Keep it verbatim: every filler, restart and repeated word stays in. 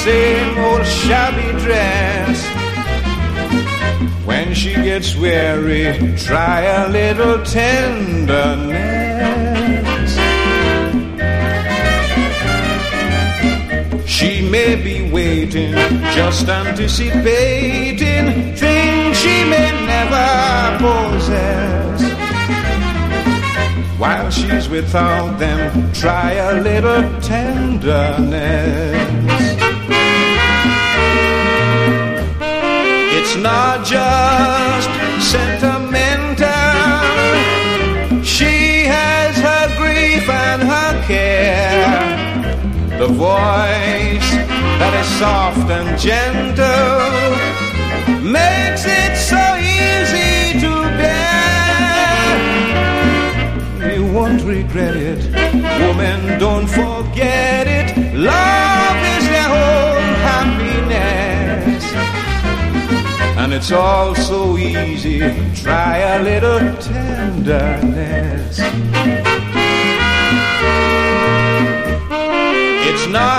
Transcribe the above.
same old shabby dress. When she gets weary, try a little tenderness. She may be waiting, just anticipating things she may never possess. While she's without them, try a little tenderness. It's not just sentimental. She has her grief and her care. The voice that is soft and gentle makes it so easy to bear. You won't regret it, woman, don't forget it. Love is their whole happiness, and it's all so easy. Try a little tenderness. It's not